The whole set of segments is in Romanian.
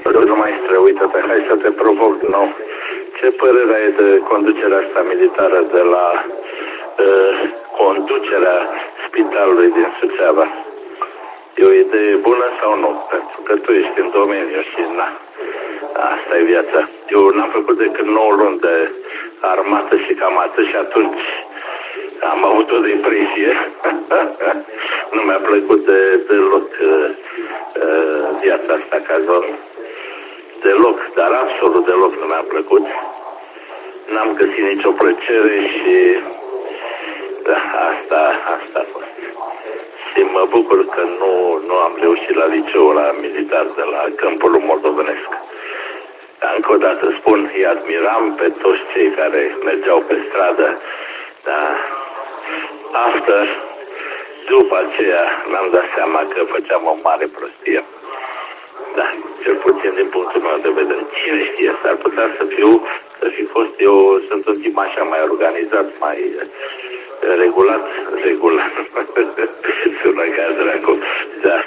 Nu maestre, uită-te, hai să te provoc din nou. Ce părere ai de conducerea asta militară de la conducerea spitalului din Suceava? E o idee bună sau nu? Pentru că tu ești în domeniu și asta e viața. Eu n-am făcut decât 9 luni de armată și cam atât și atunci am avut o depresie. Nu mi-a plăcut deloc viața asta ca zonă. Deloc, dar absolut deloc nu mi-a plăcut. N-am găsit nicio plăcere și asta a fost. Și mă bucur că nu am reușit la liceul la militar de la Câmpul Moldovenesc. Încă o dată spun, îi admiram pe toți cei care mergeau pe stradă, dar după aceea mi-am dat seama că făceam o mare prostie. Da, cel puțin din punctul meu de vedere. Cine știe, s-ar putea să fi fost eu, sunt un timp așa mai organizat, mai regulat. Sună ca dracu. Da.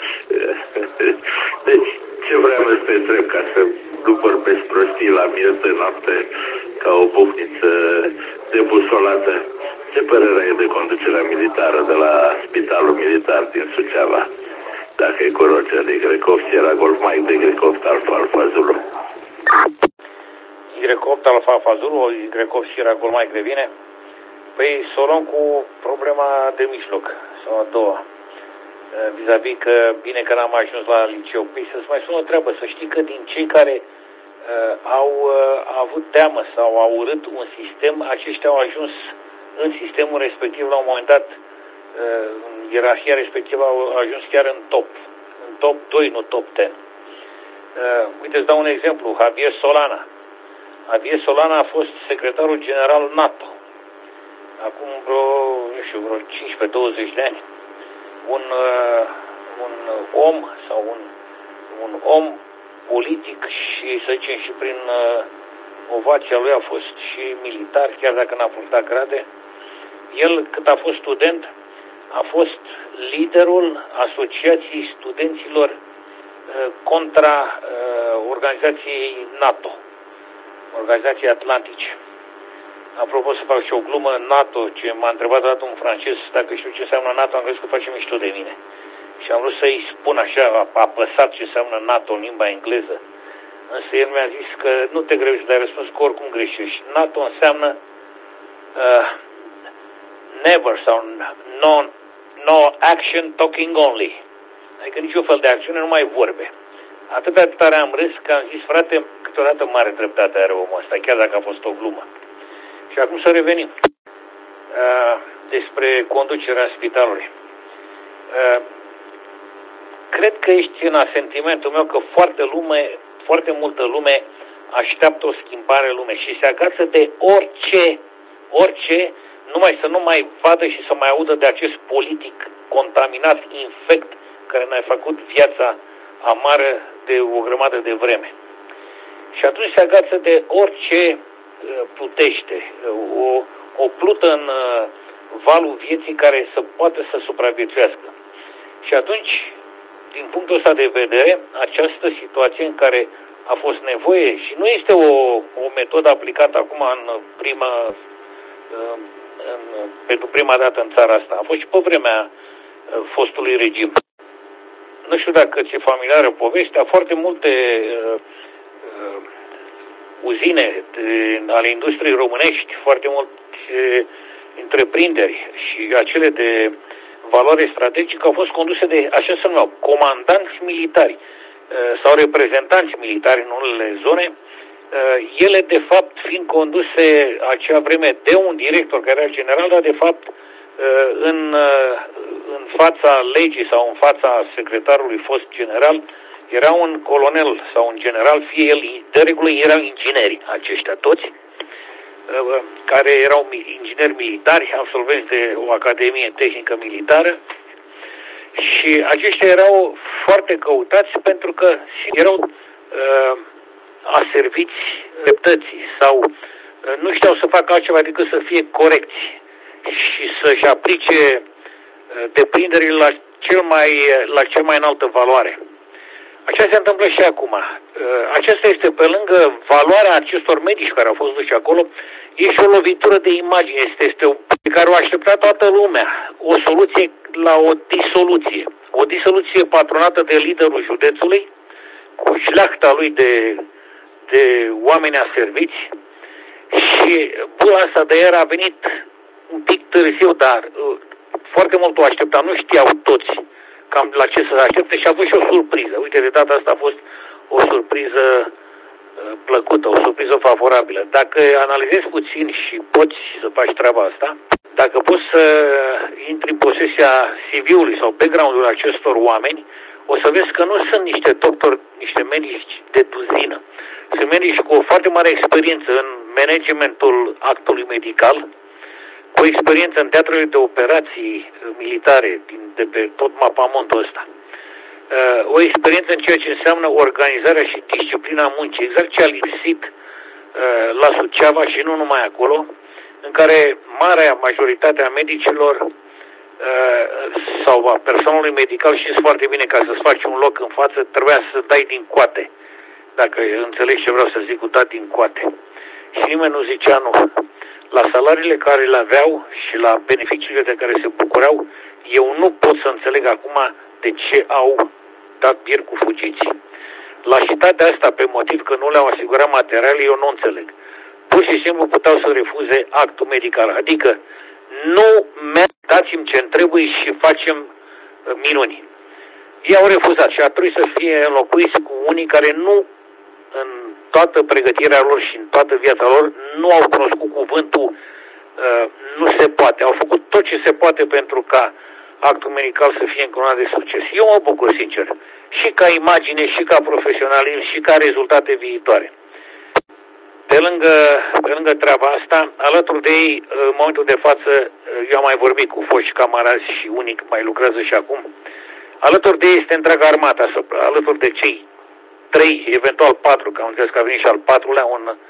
Deci, ce vreau să te întreb, ca să nu vorbesc prostii la miez de noapte ca o bufniță debusolată, ce părere ai de conducerea militară de la Spitalul Militar din Suceava? Dacă e cu Roger Y8 Sierra Golf Mike de Y8 Alfa Alfa Zulu. Y8 Alfa Alfa Zulu, Y8 Sierra Golf Mike revine. Păi să o luăm cu problema de mijloc, sau a doua. Vis-a-vis că bine că n-am ajuns la liceu. Păi să-ți mai spun o treabă, să știi că din cei care au avut teamă sau au urât un sistem, aceștia au ajuns în sistemul respectiv la un moment dat, în ierarhia respectivă au ajuns chiar în top 2, nu top 10. Uite, îți dau un exemplu, Javier Solana. Javier Solana a fost secretarul general NATO. Acum vreo 15-20 de ani. Un om sau un om politic și, să zicem, și prin ovația lui a fost și militar, chiar dacă n-a purtat grade. El, cât a fost student, a fost liderul Asociației Studenților contra organizației NATO, Organizației Atlantice. Apropo, să fac și o glumă, NATO, ce m-a întrebat odată un francez dacă știu ce înseamnă NATO, am crezut că face mișto de mine. Și am vrut să-i spun așa, apăsat ce înseamnă NATO în limba engleză. Însă el mi-a zis că nu te greuși, dar ai răspuns că oricum greșești. NATO înseamnă never sau no action, talking only. Adică niciun fel de acțiune, numai vorbe. Atât de tare am râs că am zis, frate, câteodată mare dreptate are omul ăsta, chiar dacă a fost o glumă. Și acum să revenim despre conducerea spitalului. Cred că ești în asentimentul meu că foarte multă lume așteaptă o schimbare în lume și se agață de orice, numai să nu mai vadă și să mai audă de acest politic contaminat, infect, care ne-a făcut viața amară de o grămadă de vreme. Și atunci se agață de orice plutește, o plută în valul vieții care să poată să supraviețuiască. Și atunci, din punctul ăsta de vedere, această situație în care a fost nevoie și nu este o metodă aplicată acum pentru prima dată în țara asta, a fost și pe vremea fostului regim. Nu știu dacă ți-e familiară povestea, foarte multe uzine ale industriei românești, foarte multe întreprinderi și acele de valoare strategică au fost conduse de, așa se numeau, comandanți militari sau reprezentanți militari în unele zone, ele de fapt fiind conduse acea vreme de un director care era general, dar de fapt în fața legii sau în fața secretarului fost general era un colonel sau un general, fie el, de regulă erau ingineri aceștia toți, care erau ingineri militari, absolvenți de o academie tehnică militară, și aceștia erau foarte căutați pentru că erau aserviți dreptății sau nu știau să facă altceva decât să fie corecți și să-și aplice deprinderile la cel mai înaltă valoare. Așa se întâmplă și acum. Acesta este, pe lângă valoarea acestor medici care au fost duși acolo, e și o lovitură de imagine. Este pe care o aștepta toată lumea. O soluție la o disoluție. O disoluție patronată de liderul județului, cu șleachta lui de oameni aserviți, și bula asta de ieri a venit un pic târziu, dar foarte mult o așteptam. Nu știau toți cam la ce să se aștepte și a fost și o surpriză. Uite, de data asta a fost o surpriză plăcută, o surpriză favorabilă. Dacă analizezi puțin și poți să faci treaba asta, dacă poți să intri în posesia CV-ului sau background-ului acestor oameni, o să vezi că nu sunt niște doctori, niște medici de tuzină. Sunt medici cu o foarte mare experiență în managementul actului medical, cu experiență în teatrele de operații militare de pe tot mapamontul ăsta. O experiență în ceea ce înseamnă organizarea și disciplina muncii, exact ce a lipsit la Suceava și nu numai acolo, în care marea majoritate a medicilor sau a personalului medical știți foarte bine, ca să-ți faci un loc în față, trebuia să dai din coate. Dacă înțelegi ce vreau să zic cu dat din coate. Și nimeni nu zicea nu. La salariile care le aveau și la beneficiile de care se bucurau, eu nu pot să înțeleg acum de ce au dat bier cu fugiții. Lașitatea asta pe motiv că nu le-au asigurat materiale, eu nu înțeleg. Pur și simplu puteau să refuze actul medical. Adică nu dați-mi ce-mi trebuie și facem minuni. Ei au refuzat și a trebuit să fie înlocuiți cu unii care nu, în toată pregătirea lor și în toată viața lor, nu au cunoscut cuvântul nu se poate. Au făcut tot ce se poate pentru ca actul medical să fie încununat de succes. Eu mă bucur, sincer, și ca imagine, și ca profesionalism, și ca rezultate viitoare. Pe lângă treaba asta, alături de ei, în momentul de față, eu am mai vorbit cu foști camarazi și unii mai lucrează și acum, alături de ei este întreaga armată, alături de cei 3, eventual 4, că am înțeles că a venit și al 4-lea,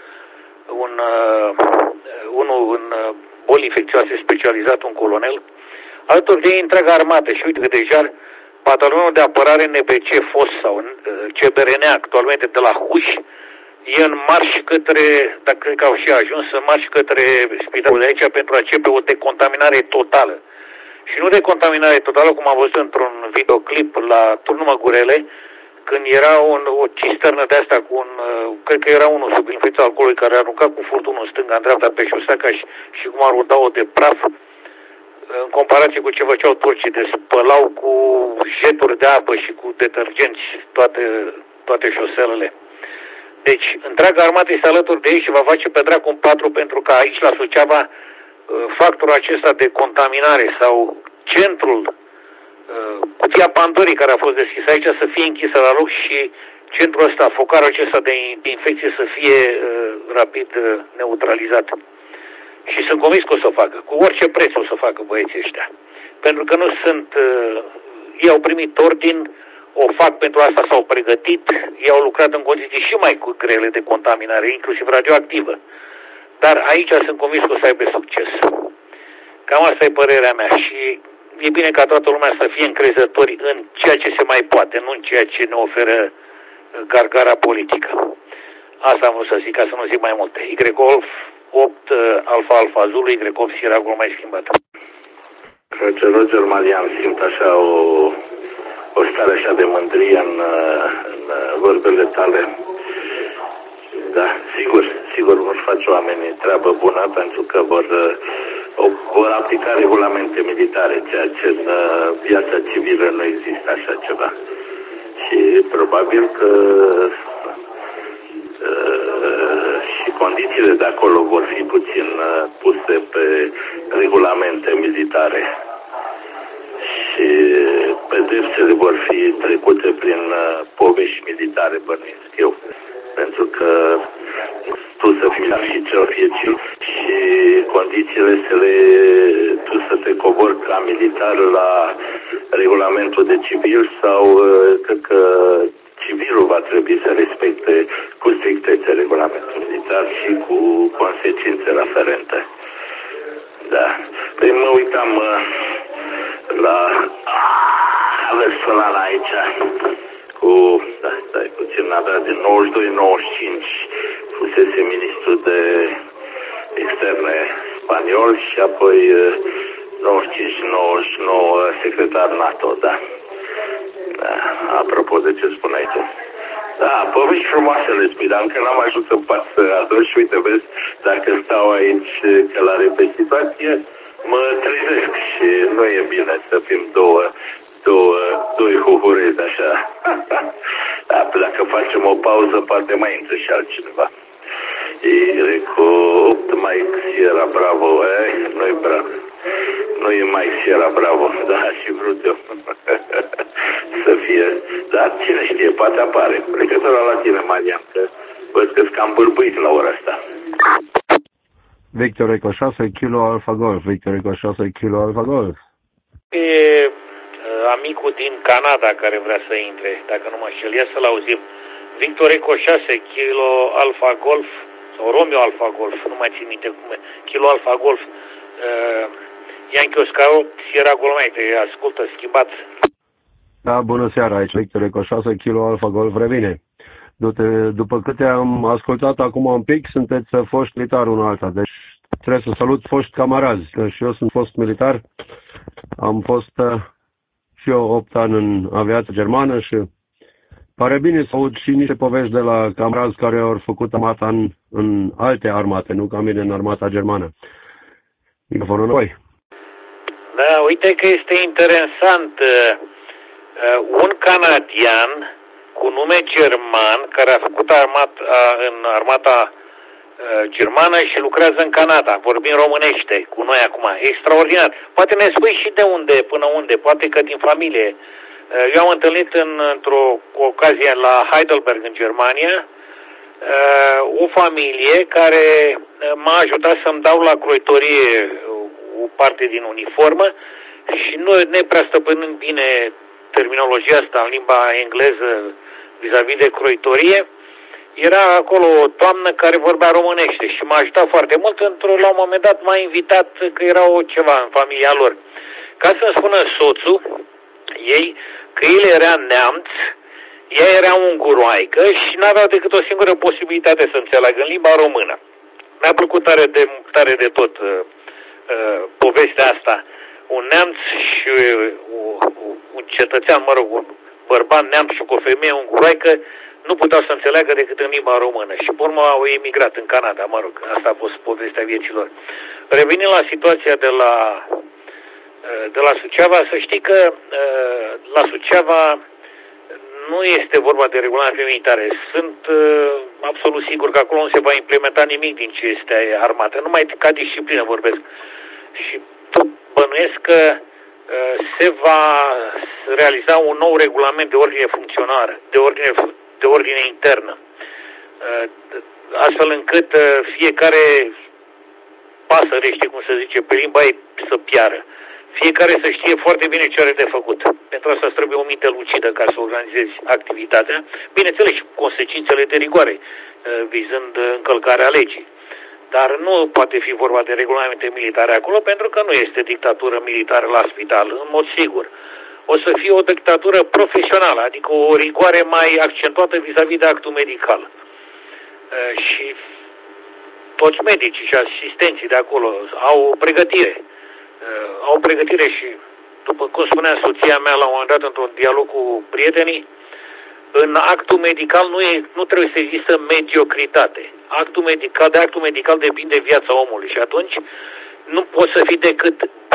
unul în boli infecțioase specializat, un colonel, alături de ei întreaga armată. Și uite că deja batalionul de apărare NBC FOS sau CBRN actualmente de la Huș e în marș către, dacă cred că au și ajuns, în marș către spitalul de aici pentru a începe o decontaminare totală. Și nu decontaminare totală, cum am văzut într-un videoclip la Turnul Măgurele, când era o cisternă de asta cu cred că era unul sub infecția alcoolului care arunca cu furtunul stânga în dreapta pe șoseaca și cum arunca-o de praf, în comparație cu ce făceau turcii, de spălau cu jeturi de apă și cu detergenți toate șoselele. Deci, întreaga armată este alături de ei și va face pe dracu un 4 pentru că aici la Suceava factorul acesta de contaminare sau centrul, cutia Pandorii care a fost deschisă aici să fie închisă la loc și centrul ăsta, focarul acesta de infecție să fie rapid neutralizat. Și sunt convins că o să o facă. Cu orice preț o să facă băieții ăștia. Pentru că nu sunt, ei au primit ordin, o fac pentru asta, s-au pregătit, ei au lucrat în condiții și mai grele de contaminare, inclusiv radioactivă. Dar aici sunt convins că o să aibă succes. Cam asta e părerea mea și e bine ca toată lumea să fie încrezători în ceea ce se mai poate, nu în ceea ce ne oferă gargara politică. Asta am vrut să zic, ca să nu zic mai multe. Y-Golf 8 Alfa Alfa Zulu, Y-Golf Sierra Golf mai schimbat. Roger Marian, simt așa o stare așa de mândrie în vorbele tale. Da, sigur vor face oamenii treabă bună pentru că vor aplica regulamente militare, ceea ce în viața civilă nu există așa ceva. Și probabil că și condițiile de acolo vor fi puțin puse pe regulamente militare. Și pedepsele vor fi trecute prin povești militare, bănuiesc eu. Pentru că tu să fii și ce o fie și condițiile tu să te cobori ca militar la regulamentul de civil sau cred că civilul va trebui să respecte cu strictețe regulamentul militar și cu consecințe aferente. Da. Păi mă uitam la personal aici stai puțin, avea din 92-95, fusese ministru de externe spaniol și apoi 95-99 secretar NATO, da. Apropo de ce spuneai tu. Da, povești frumoase le spui, dar încă n-am ajuns să pot să ador și uite, vezi, dacă stau aici călare pe situație, mă trezesc și nu e bine să fim doi huhurezi așa. Da, dacă facem o pauză, poate mai intră și altcineva. Cu 8 Mike Sierra Bravo, nu-i Bravo. Nu e Mike Sierra Bravo, da, și vrut eu să fie. Dar cine știe, poate apare. Legătura la tine, Marian, că văd că-s cam bârbuit la ora asta. Victor Eco 6 Kilo Alpha Golf, Victor Eco 6 Kilo Alpha Golf. E amicul din Canada care vrea să intre, dacă nu mă înșel, ia să-l auzim. Victor Eco 6 Kilo Alpha Golf, sau Romeo Alpha Golf, nu mai țin minte cum e, Kilo Alpha Golf, Yankee Oscar 8, Sierra Golf, te ascultă, schimbat. Da, bună seara, aici Victor Eco 6 Kilo Alpha Golf revine. După câte am ascultat acum un pic, sunteți foști militar unul alta, deci trebuie să salut foști camarazi, că și eu sunt fost militar, am fost și eu 8 ani în aviație germană și pare bine să aud și niște povești de la camarazi care au făcut armata în alte armate, nu ca mine în armata germană. Microfonul înapoi. Da, uite că este interesant. Un canadian cu nume german care a făcut în armata germană și lucrează în Canada. Vorbim românește cu noi acum. Extraordinar. Poate ne spui și de unde, până unde. Poate că din familie. Eu am întâlnit într-o ocazie la Heidelberg, în Germania, o familie care m-a ajutat să-mi dau la croitorie o parte din uniformă și nu ne prea stăpânind bine terminologia asta în limba engleză vis-a-vis de croitorie. Era acolo o doamnă care vorbea românește și m-a ajutat foarte mult. La un moment dat m-a invitat că era ceva în familia lor. Ca să-mi spună soțul ei că el era neamț, ea era unguroaică și n-avea decât o singură posibilitate să înțeleagă în limba română. Mi-a plăcut tare de tot povestea asta. Un neamț și un cetățean, un bărbat neamț și cu o femeie unguroaică nu puteau să înțeleagă decât în limba română. Și pe urmă au emigrat în Canada, asta a fost povestea vieților. Revenind la situația de la Suceava, să știi că la Suceava nu este vorba de regulamente militare. Sunt absolut sigur că acolo nu se va implementa nimic din ce este armată. Numai ca disciplină vorbesc. Și bănuiesc că se va realiza un nou regulament de ordine funcționară, de ordine internă. Astfel încât fiecare pasăre, știi cum se zice, pe limba ei să piară. Fiecare să știe foarte bine ce are de făcut. Pentru asta îți trebuie o minte lucidă ca să organizezi activitatea. Bineînțeles și consecințele de rigoare, vizând încălcarea legii. Dar nu poate fi vorba de regulamente militare acolo, pentru că nu este dictatură militară la spital, în mod sigur. O să fie o dictatură profesională, adică o rigoare mai accentuată vis-a-vis de actul medical. Și toți medicii și asistenții de acolo au o pregătire. Au pregătire și, după cum spunea soția mea la un moment dat într-un dialog cu prietenii, în actul medical nu trebuie să există mediocritate. De actul medical depinde viața omului și atunci nu poți să fii decât